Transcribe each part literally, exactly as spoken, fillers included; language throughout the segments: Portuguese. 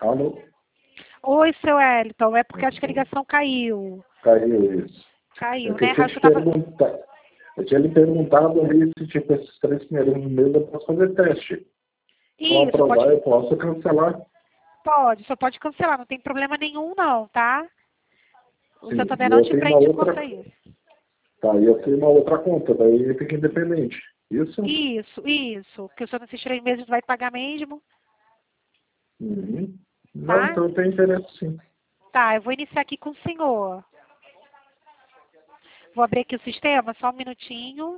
Alô? Oi, seu Wellington. É porque acho que a ligação caiu. Caiu isso. Caiu, É que né? eu tinha Acho te que eu tava... perguntar. Eu tinha lhe perguntado ali se, tipo, esses três primeiros meses eu posso fazer teste. Se eu Isso, aprovar, pode... eu posso cancelar. Pode, só pode cancelar. Não tem problema nenhum, não, tá? O Sim, Santander e não eu te tenho uma prende outra. quanto a isso. Tá, e eu tenho uma outra conta, daí fica independente. Isso? Isso, isso. Que o senhor nesses três meses vai pagar mesmo, Uhum. Não, tá? então eu tenho interesse sim. Tá, eu vou iniciar aqui com o senhor. Vou abrir aqui o sistema, só um minutinho.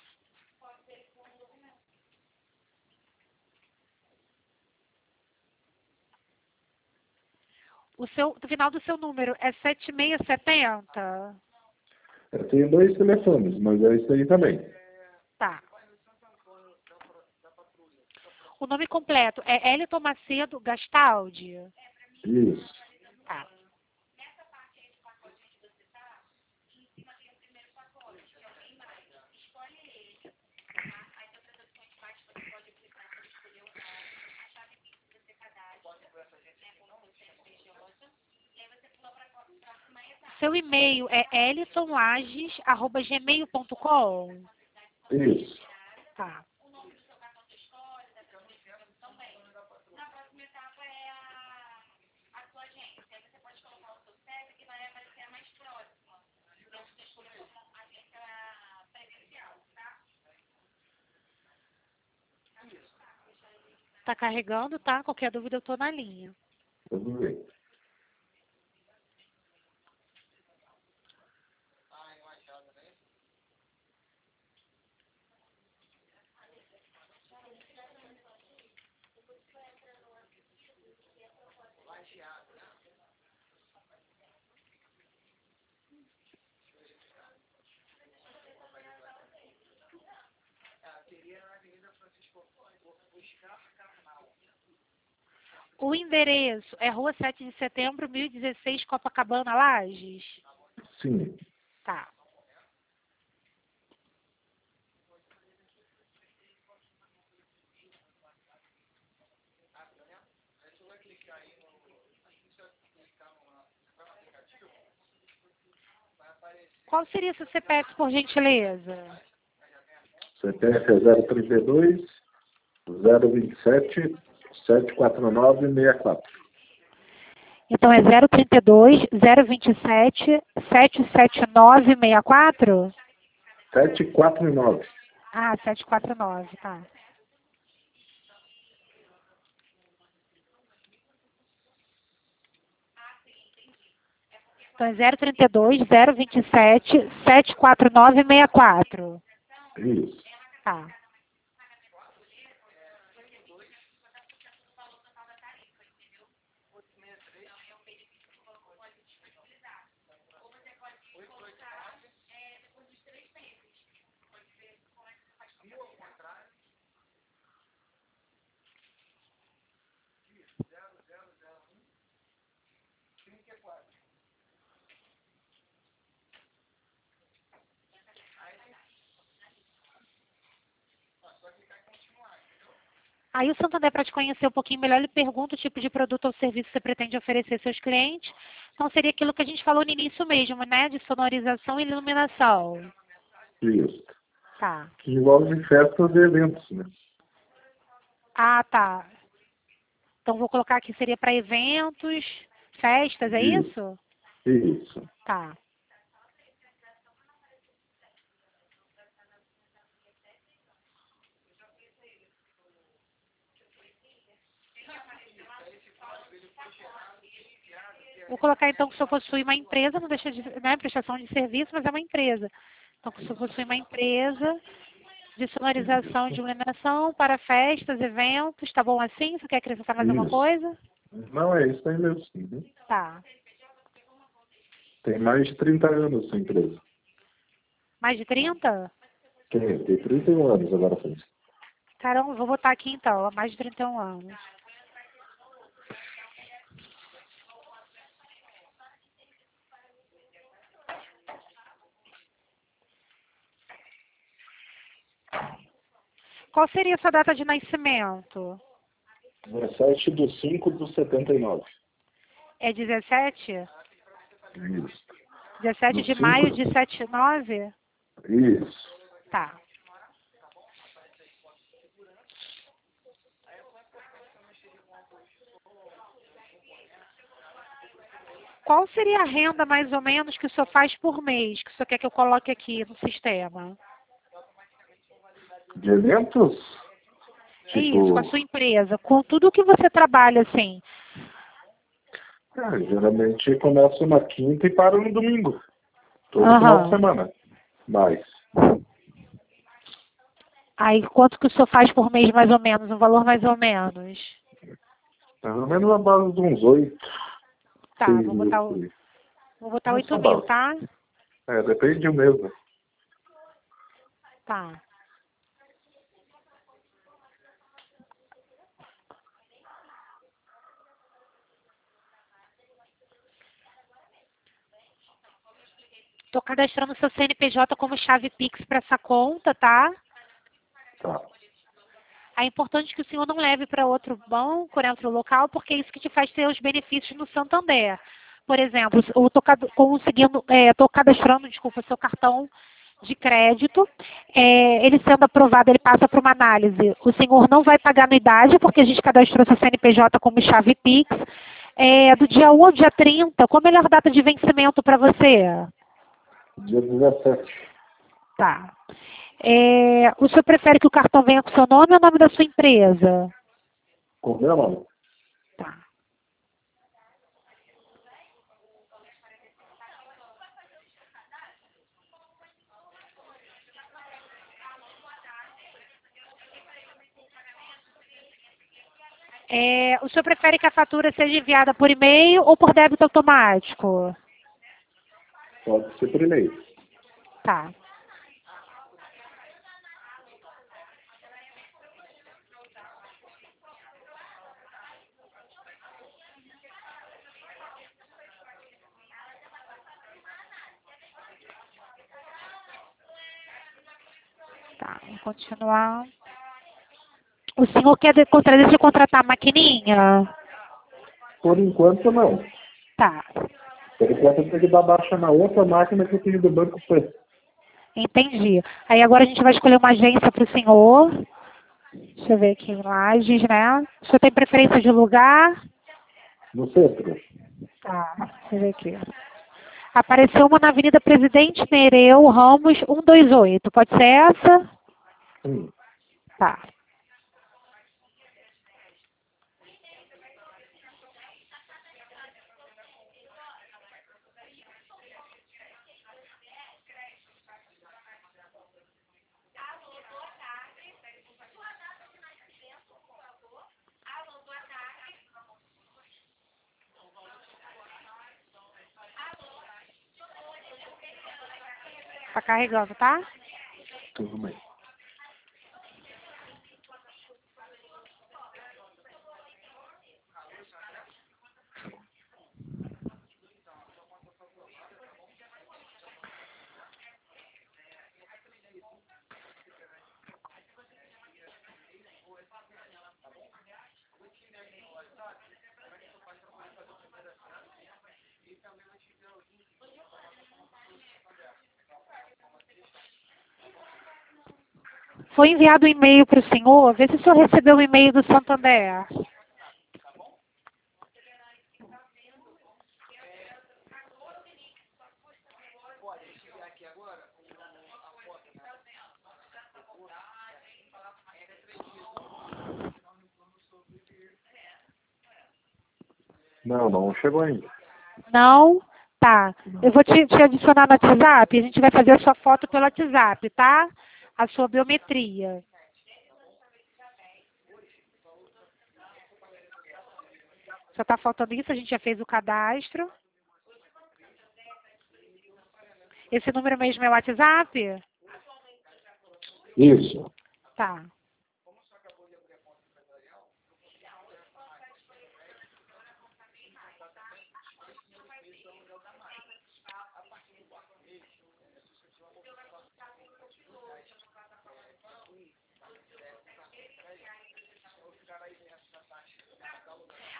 O, seu, o final do seu número é sete seis sete zero? Eu tenho dois telefones, mas é isso aí também. Tá. O nome completo é Elton Macedo Gastaldi? Isso. Tá. Seu e-mail é elitonlages arroba gmail ponto com? Isso. Tá. Tá carregando, tá? Qualquer dúvida eu tô na linha. Tudo bem. O endereço é Rua sete de Setembro, mil e dezesseis, Copacabana, Lages? Sim. Tá. Qual seria seu C P F, por gentileza? C P F é zero trinta e dois, zero vinte e sete, sete quatro nove seis quatro. Então é zero trinta e dois, zero vinte e sete, sete sete nove seis quatro? sete quatro nove. Ah, sete quatro nove, tá. Então é zero trinta e dois, zero vinte e sete, sete quatro nove seis quatro. Isso. Tá. Aí o Santander, para te conhecer um pouquinho melhor, ele pergunta o tipo de produto ou serviço que você pretende oferecer aos seus clientes. Então seria aquilo que a gente falou no início mesmo, né? De sonorização e iluminação. Isso. Tá. Que envolve festas e eventos, né? Ah, tá. Então vou colocar aqui, seria para eventos, festas, é Isso. isso? Isso. Tá. Vou colocar então que o senhor possui uma empresa, não deixa de, né, prestação de serviço, mas é uma empresa. Então que o senhor possui uma empresa de sonorização e de Isso. iluminação para festas, eventos, tá bom assim? Você quer acrescentar mais alguma Isso. coisa? Não, é isso aí mesmo. Uhum. Tá. Tem mais de trinta anos essa empresa. Mais de trinta? Tem, tem trinta e um anos agora faz. Caramba, vou botar aqui então, há mais de trinta e um anos. Qual seria a sua data de nascimento? dezessete do cinco do setenta e nove. É dezessete? Isso. dezessete Do de cinco? maio de setenta e nove? Isso. Tá. Qual seria a renda, mais ou menos, que o senhor faz por mês, que o senhor quer que eu coloque aqui no sistema? De eventos? É isso, com a Tipo, sua empresa, com tudo que você trabalha, assim. ah, geralmente começa na quinta e para no domingo. Todo final de Aham. semana. Mais. Aí, quanto que o senhor faz por mês, mais ou menos? Um valor mais ou menos? Mais ou menos a base de uns oito, Tá, seis vou mil botar, por o- aí. vou botar Essa oito mil, base. tá? É, depende do mês, né? Tá. Tô cadastrando seu C N P J como chave Pix para essa conta, tá? Tá. É importante que o senhor não leve para outro banco, né, outro local, porque é isso que te faz ter os benefícios no Santander. Por exemplo, eu estou conseguindo, estou cadastrando, desculpa, seu cartão de crédito. É, ele sendo aprovado, ele passa para uma análise. O senhor não vai pagar anuidade, porque a gente cadastrou seu C N P J como chave Pix. É, do dia um ao dia trinta, qual a melhor data de vencimento para você? Dia dezessete. Tá. É, o senhor prefere que o cartão venha com seu nome ou o nome da sua empresa? Com meu nome. Tá. É, o senhor prefere que a fatura seja enviada por e-mail ou por débito automático? Pode ser por e-mail. Tá. Tá, vamos continuar. O senhor quer de, contra- deixa eu contratar a maquininha? Por enquanto, não. Tá. Por enquanto, eu tenho que dar baixa na outra máquina que eu tenho do Banco Pan. Entendi. Aí agora a gente vai escolher uma agência para o senhor. Deixa eu ver aqui em Lages, né? O senhor tem preferência de lugar? No centro. Tá, deixa eu ver aqui. Apareceu uma na Avenida Presidente Nereu Ramos cento e vinte e oito. Pode ser essa? Hum. Tá. Tá carregando, tá? Tudo bem. Foi enviado um e-mail para o senhor. Vê se o senhor recebeu o e-mail do Santander. Não, não chegou ainda. Não? Tá. Eu Não. vou te, te adicionar no WhatsApp. A gente vai fazer a sua foto pelo WhatsApp, tá? A sua biometria. Só tá faltando isso. A gente já fez o cadastro. Esse número mesmo é o WhatsApp? Isso. Tá.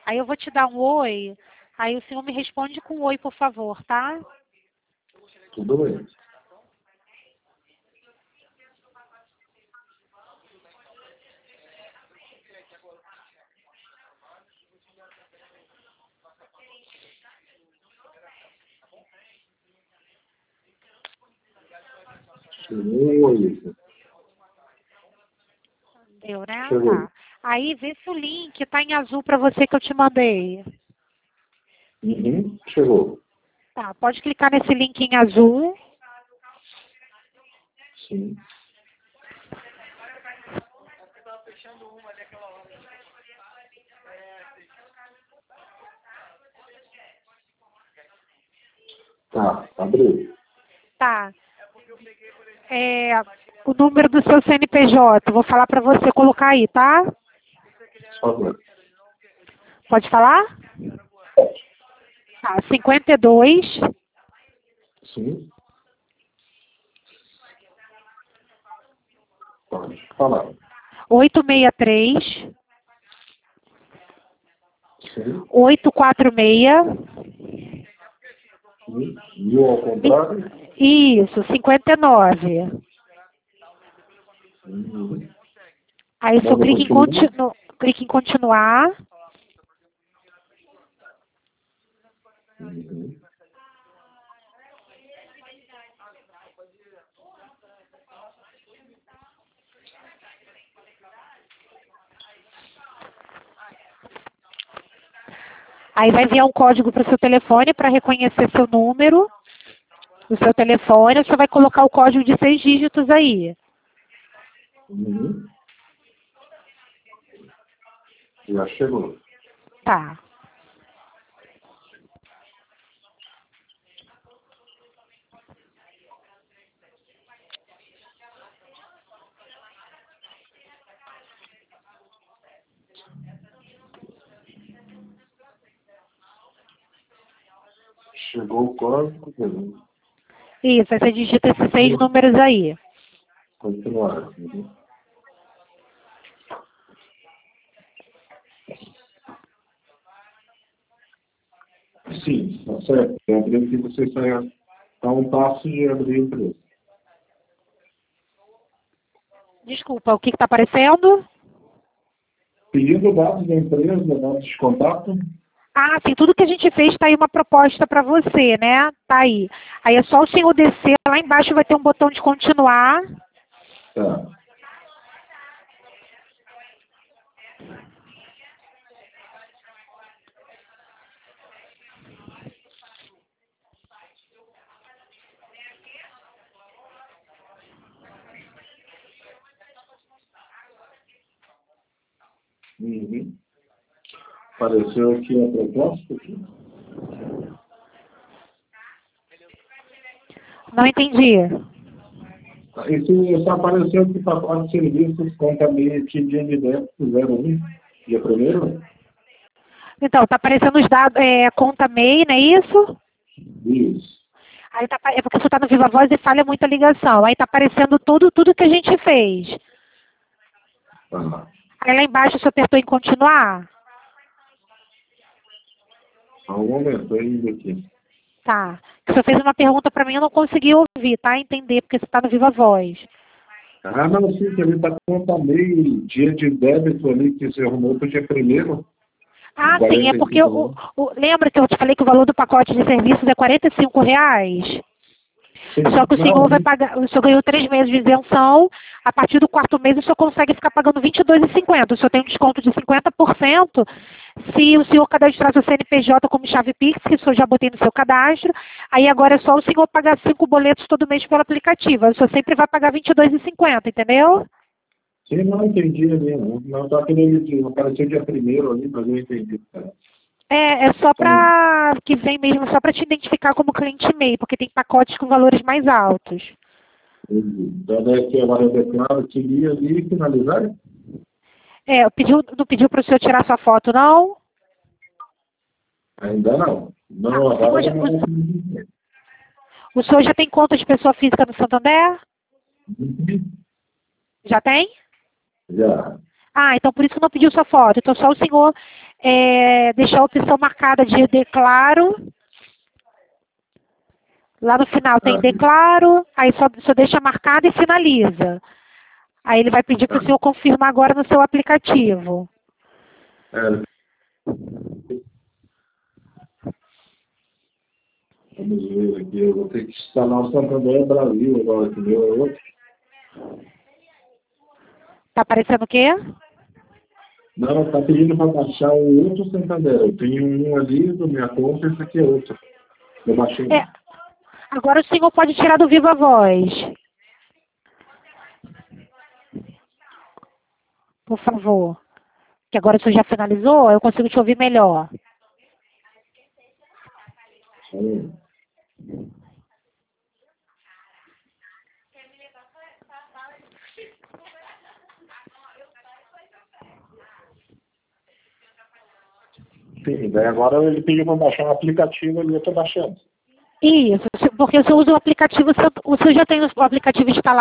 Aí eu vou te dar um oi, aí o senhor me responde com um oi, por favor, tá? Tudo bem. Oi. Deu, né? Chegou. Tá. Aí vê se o link tá em azul para você que eu te mandei. Uhum. Chegou. Tá, pode clicar nesse link em azul. Sim. Tá, abriu. Tá. É, o número do seu C N P J, vou falar para você colocar aí, tá? Por favor. Pode falar? Tá, cinquenta e dois, Sim. Pode falar. oitocentos e sessenta e três, Sim. oitocentos e quarenta e seis, Sim. Mil ao contrário. isso, cinquenta e nove. Uhum. Aí o senhor Vamos clica em, continuar. continu, clica em continuar. Uhum. Aí vai enviar um código para o seu telefone para reconhecer seu número, o seu telefone. Você vai colocar o código de seis dígitos aí. Uhum. Já chegou. Tá. Chegou o código. Beleza. Isso, aí você digita esses seis números aí. Continuar. Uhum. Sim, tá certo. Eu abri que você está a um passo de abrir a empresa. Desculpa, o que está aparecendo? Pedindo dados da empresa, dados de contato. Ah, sim, tudo que a gente fez está aí uma proposta para você, né? Tá aí. Aí é só o senhor descer, lá embaixo vai ter um botão de continuar. Tá. Uhum. Apareceu aqui a proposta. Aqui. Não entendi. Isso está aparecendo que pacote de serviços contabilidade dia de débito zero um, dia primeiro? Então, tá aparecendo os dados, é, conta M E I, não é isso? Isso. Aí tá, apa- é porque você está no Viva Voz e falha muita ligação. Aí tá aparecendo tudo, tudo que a gente fez. Tá. Aí lá embaixo você apertou em continuar? Há um momento, estou indo aqui. Tá. Você fez uma pergunta para mim, eu não consegui ouvir, tá? Entender, porque você está no Viva Voz. Ah, não, sim, que ele está contando dia de débito ali que você arrumou para o dia primeiro. Ah, sim, é porque o, o, lembra que eu te falei que o valor do pacote de serviços é quarenta e cinco reais? Sim. Só que o senhor Não, vai pagar, o senhor ganhou três meses de isenção, a partir do quarto mês o senhor consegue ficar pagando vinte e dois reais e cinquenta centavos. O senhor tem um desconto de cinquenta por cento se o senhor cadastrar seu C N P J como chave Pix, que o senhor já botei no seu cadastro. Aí agora é só o senhor pagar cinco boletos todo mês pelo aplicativo. Aí o senhor sempre vai pagar vinte e dois reais e cinquenta centavos, entendeu? sim, não entendi ali. Não, não está querendo aparecer dia primeiro ali, mas eu entendi. Tá. É, é só Então, para que vem mesmo, só para te identificar como cliente M E I, porque tem pacotes com valores mais altos. então, daqui agora eu declaro que ia ali e finalizar? É, pediu, não pediu para o senhor tirar sua foto, não? Ainda não. Ah, Não, o, senhor agora já, não é assim. o, o senhor já tem conta de pessoa física no Santander? Já tem? Já. Ah, então por isso que não pediu sua foto. Então só o senhor é, deixar a opção marcada de declaro. Lá no final tem Ah, declaro, aí só, só deixa marcado e finaliza. Aí ele vai pedir para o senhor confirmar agora no seu aplicativo. é, vamos ver aqui, eu vou ter que instalar o Santander Brasil agora, que meu é outro. Tá aparecendo o quê? Não, está pedindo para baixar o outro Santander. Eu tenho um ali da minha conta, esse aqui é outro. Eu baixei um. É, agora o senhor pode tirar do Viva Voz. Por favor. Que agora o senhor já finalizou, eu consigo te ouvir melhor. Só um. Sim, daí agora ele pediu para baixar um aplicativo ali, eu estou baixando. Isso, porque o senhor usa o aplicativo, o senhor já tem o aplicativo instalado.